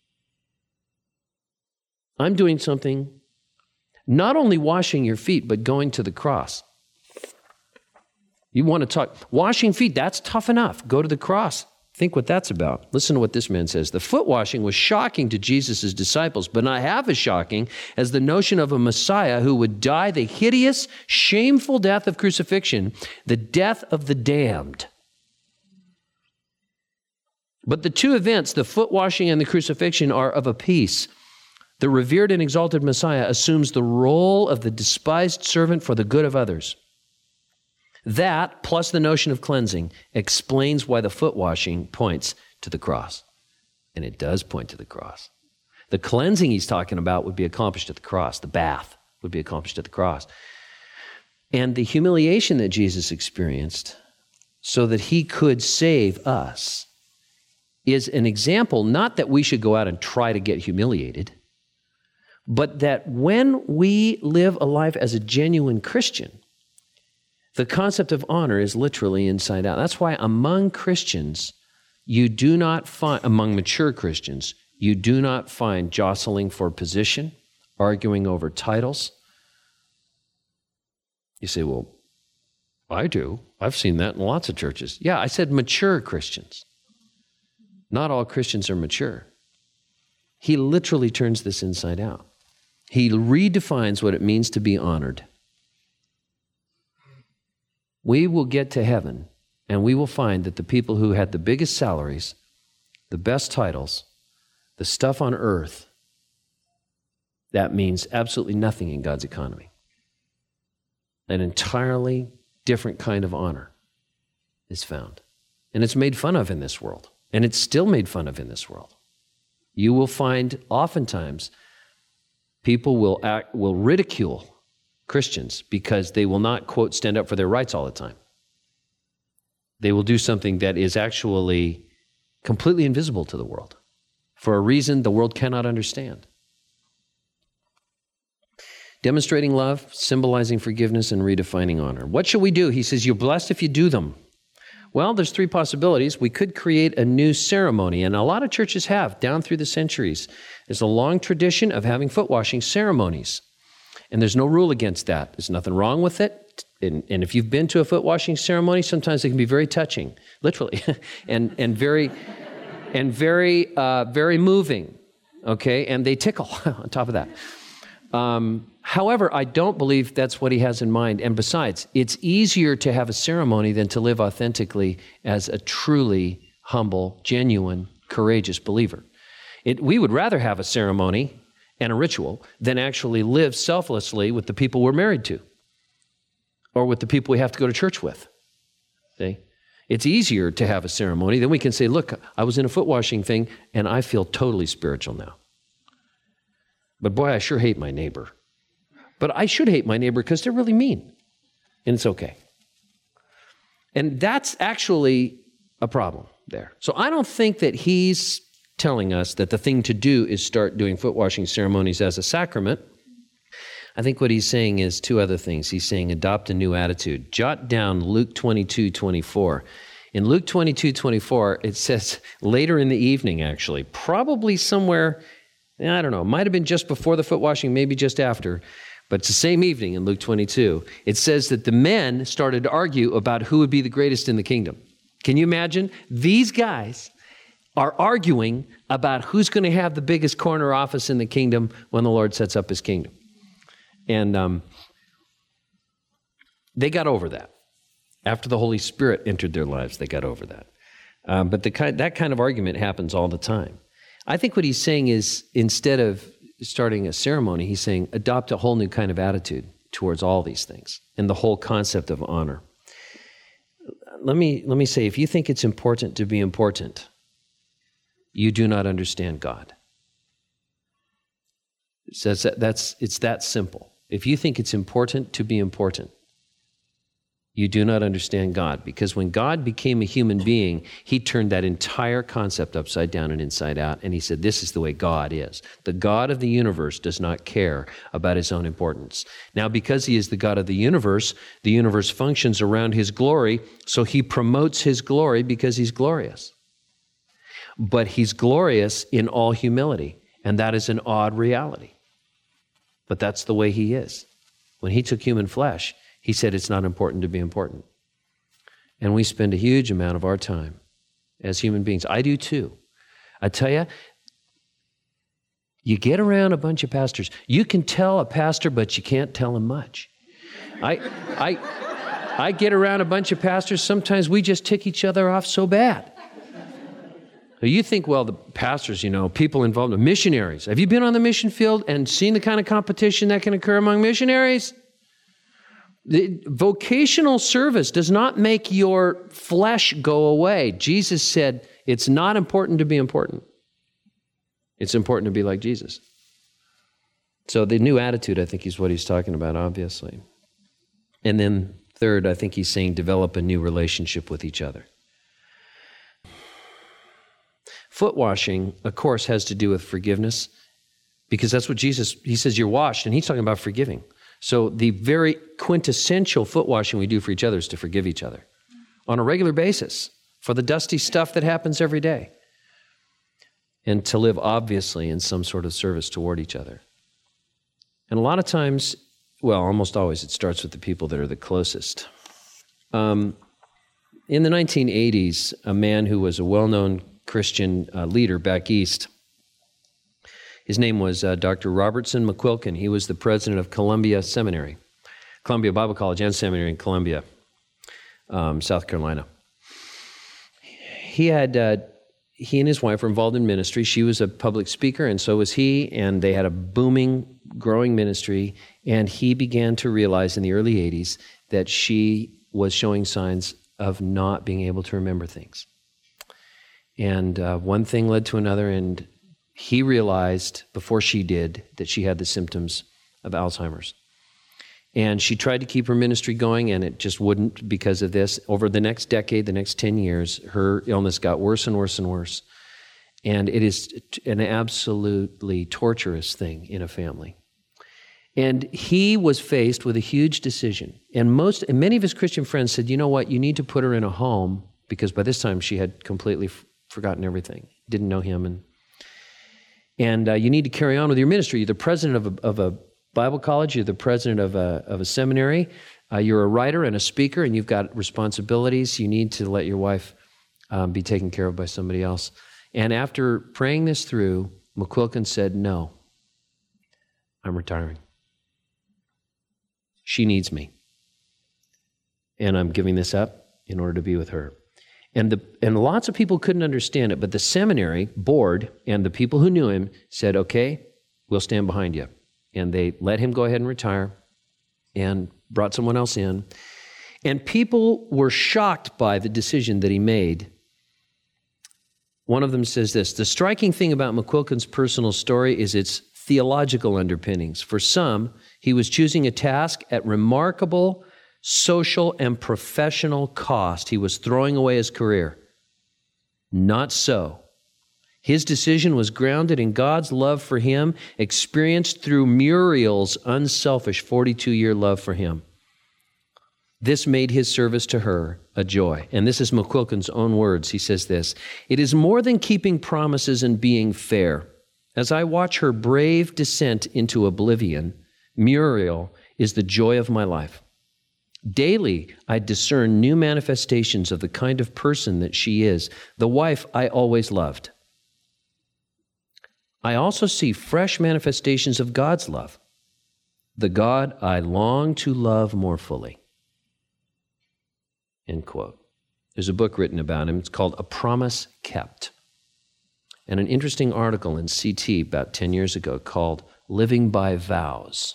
I'm doing something, not only washing your feet, but going to the cross. You want to talk, washing feet, that's tough enough. Go to the cross. Think what that's about. Listen to what this man says. The foot washing was shocking to Jesus' disciples, but not half as shocking as the notion of a Messiah who would die the hideous, shameful death of crucifixion, the death of the damned. But the two events, the foot washing and the crucifixion, are of a piece. The revered and exalted Messiah assumes the role of the despised servant for the good of others. That, plus the notion of cleansing, explains why the foot washing points to the cross. And it does point to the cross. The cleansing he's talking about would be accomplished at the cross. The bath would be accomplished at the cross. And the humiliation that Jesus experienced so that he could save us is an example, not that we should go out and try to get humiliated, but that when we live a life as a genuine Christian, the concept of honor is literally inside out. That's why among Christians, you do not find, among mature Christians, you do not find jostling for position, arguing over titles. You say, well, I do. I've seen that in lots of churches. Yeah, I said mature Christians. Not all Christians are mature. He literally turns this inside out. He redefines what it means to be honored. We will get to heaven, and we will find that the people who had the biggest salaries, the best titles, the stuff on earth, that means absolutely nothing in God's economy. An entirely different kind of honor is found. And it's made fun of in this world. And it's still made fun of in this world. You will find oftentimes people will act, will ridicule Christians because they will not, quote, stand up for their rights all the time. They will do something that is actually completely invisible to the world for a reason the world cannot understand. Demonstrating love, symbolizing forgiveness, and redefining honor. What shall we do? He says, you're blessed if you do them. Well, there's three possibilities. We could create a new ceremony, and a lot of churches have down through the centuries. There's a long tradition of having foot washing ceremonies, and there's no rule against that. There's nothing wrong with it. And, and if you've been to a foot washing ceremony, sometimes they can be very touching, literally, and and very and very uh, very moving. Okay, and they tickle on top of that. Um, however, I don't believe that's what he has in mind. And besides, it's easier to have a ceremony than to live authentically as a truly humble, genuine, courageous believer. It, we would rather have a ceremony and a ritual than actually live selflessly with the people we're married to or with the people we have to go to church with. See? It's easier to have a ceremony. Then we can say, look, I was in a foot washing thing and I feel totally spiritual now. But boy, I sure hate my neighbor. But I should hate my neighbor because they're really mean. And it's okay. And that's actually a problem there. So I don't think that he's telling us that the thing to do is start doing foot washing ceremonies as a sacrament. I think what he's saying is two other things. He's saying adopt a new attitude. Jot down Luke twenty-two twenty-four. In Luke twenty-two twenty-four, it says later in the evening, actually, probably somewhere, I don't know, it might have been just before the foot washing, maybe just after, but it's the same evening in Luke twenty-two. It says that the men started to argue about who would be the greatest in the kingdom. Can you imagine? These guys are arguing about who's going to have the biggest corner office in the kingdom when the Lord sets up his kingdom. And um, they got over that. After the Holy Spirit entered their lives, they got over that. Um, but the kind, that kind of argument happens all the time. I think what he's saying is, instead of starting a ceremony, he's saying adopt a whole new kind of attitude towards all these things and the whole concept of honor. Let me, let me say, if you think it's important to be important, you do not understand God. It says that that's, it's that simple. If you think it's important to be important, you do not understand God, because when God became a human being, he turned that entire concept upside down and inside out, and he said, this is the way God is. The God of the universe does not care about his own importance. Now, because he is the God of the universe, the universe functions around his glory, so he promotes his glory because he's glorious. But he's glorious in all humility, and that is an odd reality. But that's the way he is. When he took human flesh, he said it's not important to be important. And we spend a huge amount of our time as human beings. I do too. I tell you, you get around a bunch of pastors. You can tell a pastor, but you can't tell him much. I, I, I get around a bunch of pastors. Sometimes we just tick each other off so bad. You think, well, the pastors, you know, people involved in missionaries. Have you been on the mission field and seen the kind of competition that can occur among missionaries? The vocational service does not make your flesh go away. Jesus said it's not important to be important. It's important to be like Jesus. So the new attitude, I think, is what he's talking about, obviously. And then third, I think he's saying develop a new relationship with each other. Foot washing, of course, has to do with forgiveness, because that's what Jesus, he says you're washed, and he's talking about forgiving. So the very quintessential foot washing we do for each other is to forgive each other on a regular basis for the dusty stuff that happens every day, and to live obviously in some sort of service toward each other. And a lot of times, well, almost always, it starts with the people that are the closest. Um, in the nineteen eighties, a man who was a well-known Christian uh, leader back east, his name was uh, Doctor Robertson McQuilkin. He was the president of Columbia Seminary, Columbia Bible College and Seminary in Columbia, um, South Carolina. He had, uh, he and his wife were involved in ministry. She was a public speaker, and so was he, and they had a booming, growing ministry, and he began to realize in the early eighties that she was showing signs of not being able to remember things. And uh, one thing led to another, and he realized before she did that she had the symptoms of Alzheimer's. And she tried to keep her ministry going, and it just wouldn't because of this. Over the next decade, the next ten years, her illness got worse and worse and worse. And it is an absolutely torturous thing in a family. And he was faced with a huge decision. And most, and many of his Christian friends said, you know what, you need to put her in a home, because by this time she had completely f- forgotten everything, didn't know him. And and uh, you need to carry on with your ministry. You're the president of a, of a Bible college, you're the president of a, of a seminary, uh, you're a writer and a speaker, and you've got responsibilities. You need to let your wife um, be taken care of by somebody else. And after praying this through, McQuilkin said, no, I'm retiring. She needs me. And I'm giving this up in order to be with her. And the and lots of people couldn't understand it, but the seminary board and the people who knew him said, okay, we'll stand behind you. And they let him go ahead and retire and brought someone else in. And people were shocked by the decision that he made. One of them says this, the striking thing about McQuilkin's personal story is its theological underpinnings. For some, he was choosing a task at remarkable social and professional cost. He was throwing away his career. Not so. His decision was grounded in God's love for him, experienced through Muriel's unselfish forty-two-year love for him. This made his service to her a joy. And this is McQuilkin's own words. He says this, it is more than keeping promises and being fair. As I watch her brave descent into oblivion, Muriel is the joy of my life. Daily, I discern new manifestations of the kind of person that she is, the wife I always loved. I also see fresh manifestations of God's love, the God I long to love more fully. End quote. There's a book written about him. It's called A Promise Kept. And an interesting article in C T about ten years ago called Living by Vows.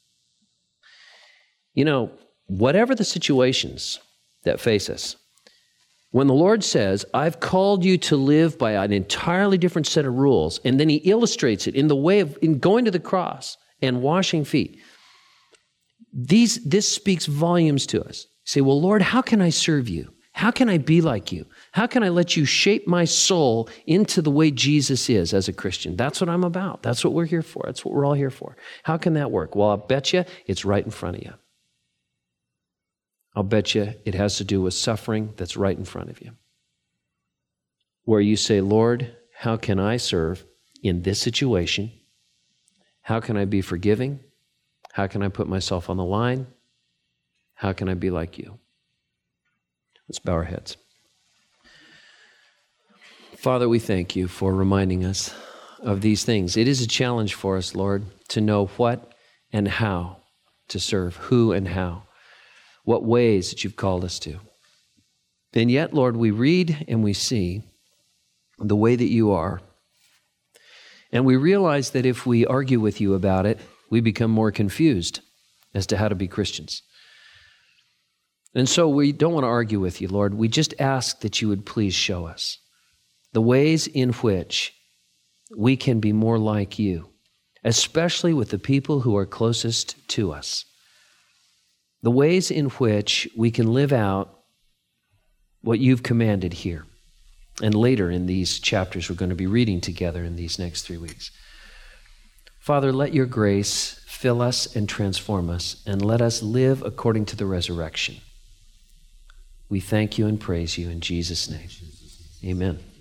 You know, whatever the situations that face us, when the Lord says, I've called you to live by an entirely different set of rules, and then he illustrates it in the way of in going to the cross and washing feet, these, this speaks volumes to us. You say, well, Lord, how can I serve you? How can I be like you? How can I let you shape my soul into the way Jesus is as a Christian? That's what I'm about. That's what we're here for. That's what we're all here for. How can that work? Well, I'll bet you it's right in front of you. I'll bet you it has to do with suffering that's right in front of you. Where you say, Lord, how can I serve in this situation? How can I be forgiving? How can I put myself on the line? How can I be like you? Let's bow our heads. Father, we thank you for reminding us of these things. It is a challenge for us, Lord, to know what and how to serve, who and how. What ways that you've called us to. And yet, Lord, we read and we see the way that you are. And we realize that if we argue with you about it, we become more confused as to how to be Christians. And so we don't want to argue with you, Lord. We just ask that you would please show us the ways in which we can be more like you, especially with the people who are closest to us. The ways in which we can live out what you've commanded here. And later in these chapters we're going to be reading together in these next three weeks. Father, let your grace fill us and transform us, and let us live according to the resurrection. We thank you and praise you in Jesus' name. Amen.